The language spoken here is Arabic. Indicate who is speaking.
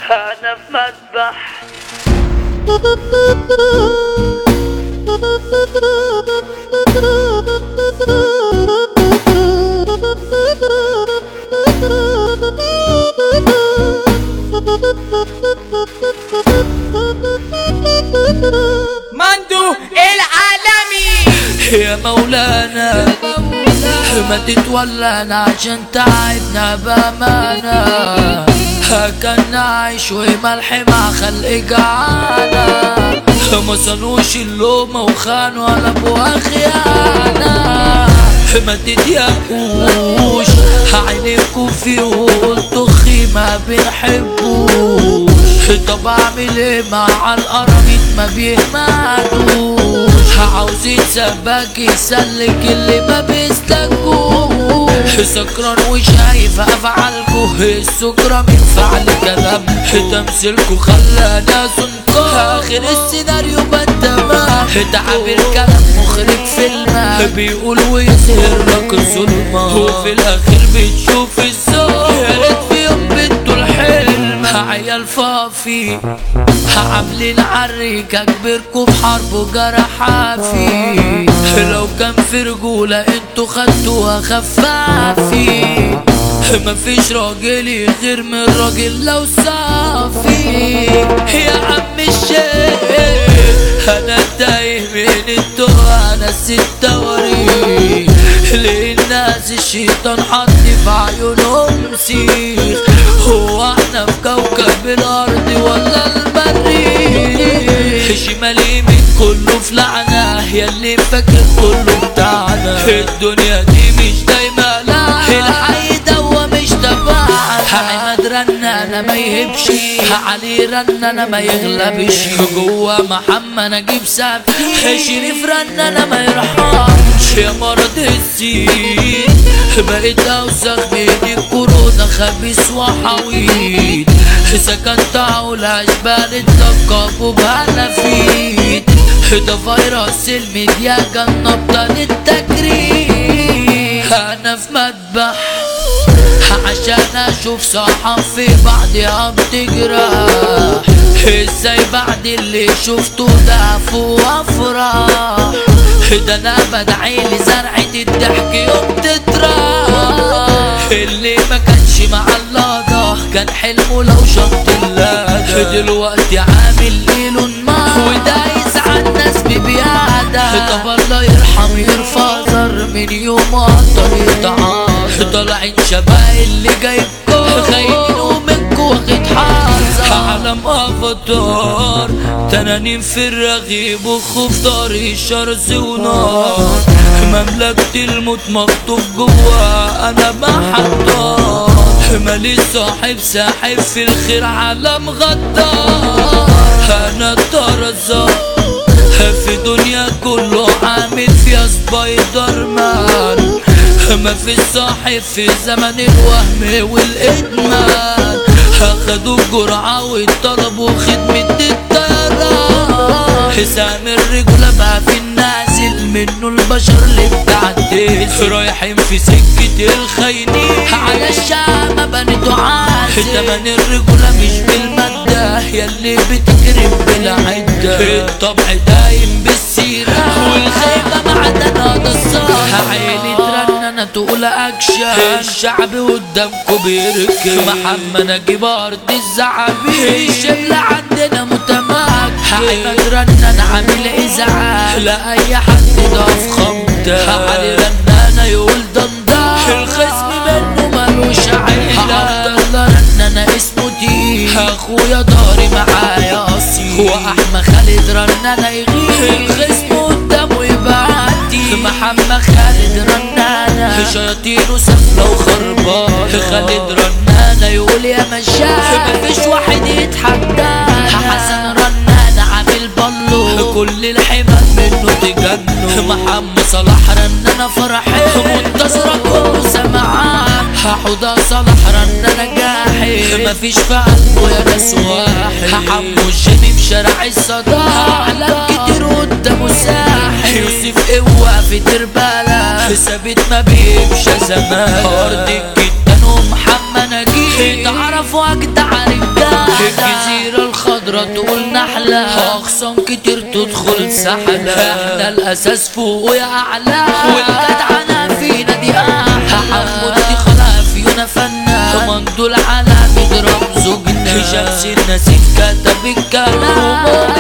Speaker 1: انا في مذبح.
Speaker 2: مندو العالمي
Speaker 1: يا مولانا ما تتولانا عشان تعبنا بأمانة. كان عايش وملح مع خلق جعانة، ما صنوش اللومة وخانوا على ابوها خيانة. ما تضيقوش عينيكوا فيه وقلتوا خي ما بنحبوش. طب اعمل ايه مع القراميط ما بيهمدوش. عاوزين سباك يسلك اللي ما بيسلكوش. سكران وشايف افعالكوا السكرة من فعل كلام. تمثيلكوا خلانا زنقار اخر السيناريو بالتمام. تعابير كلام مخرج فيلم بيقول ويظهر لك الظلمة وفي الاخر بتشوف الزور. يا ريت في يوم بنتوا الحلم عيال فافي عاملين عريكة كبركوا في حرب وجرح عافي. لو كان في رجولة انتوا خدتوها خفافي. مفيش راجل غير من راجل لو صافي. يا عم الشيخ انا تايه من التوه انا التواريخ. ليه الناس الشيطان حط في عيونهم سيخ؟ هو احنا في كوكب الارض ولا المريخ؟ شمال يمين كله في لعنة ياللي فاكر كله بتاعنا. الدنيا دي مش دايما لا الحي دوا مش تبعنا. عماد رنانة ما يهبش علي رنانة ما يغلبش. جوا محمد نجيب سابتي شريف رنانة ما يرحمش. يا مرض السين بقيت اوسخ من الكورونا خبيث وحويد. سكنت على اشبال التقاب بهنفيد. ده فيروس الميديا كان نبض للتجريد. انا في مذبح عشان اشوف صحف في بعضها بتجرح. ازاي بعد اللي شفته ضعف وافراح؟ ده انا بدعي لزرعة الضحك يوم تطرح. اللي ما كانش مع الله كان حلمه لو شط الله. دلوقتي عامل ليل نهار ودايس على الناس ببيادة. طب الله يرحم يرفع زر من يوم الطريق تعال. طالعين شباب اللي جايبكوا خاينين ومنكوا واخد حذر. عالم افاتار تنانين في الرغيب وخوف طريق شرز ونار. مملكة الموت مخطوف جوا انا محضر. مالي صاحب ساحب في الخير عالم غدار. انا الطرزان في دنيا كله عامل فيها سبايدر مان. ما في صاحب في زمن الوهم والادمان. اخدوا الجرعة وطلبوا خدمة الطيران. حسام الرجولة بقى في النازل منه البشر اللي بتعدي. رايحين في سكة الخاينين على الشام بنتوا عازل. تمن الرجولة مش بالمادة ياللي بتكرم بالعدة. الطبع دايم بالسيرة والخيبة معدنها ده الصراحة. عيني ترنانة تقول اكشن الشعب قدامكوا بيركب. محمد نجيب ارض الزعابين الشبل عندنا متمكن. عماد رنانة عامل ازعاج لا اي حد ضاف خمدة. علي رنانة يقول دندان الخصم منه مالوش عيلة. عبد الله رنانة اسمه دي اخويا داري معايا اصيل. واحمد خالد رنانة يغيب الخصم قدامه يبعدي. محمد خالد رنانة شياطينه سفلة وخربانة. خالد رنانة يقول يا مشاعر مفيش واحد يتحدانا. حسن رنانة عامل بالو كل الحمام منه تجنن. محمد صلاح رنانة فرحي منتصرة كله سمعان. حوضة صلاح رنانة جاحي مفيش في قلبه يا ناس واحد. حمو الجيمي في شارع الصداع اعلام كتير قدامه ساحل. يوسف قوة في تربالة ثابت ما بيمشى زمان. ارض الجدان ومحمد نجيب تعرفوا اجدع رجالة. خضرة تقول نحلة، اخصام كتير تدخل سحلة، احنا الاساس فوق يا اعلى، والجدعنة فينا دي حمود دي خلافينا فنان، مندول على بيضرب زوجنا، شمس النسيف كتب الكلام،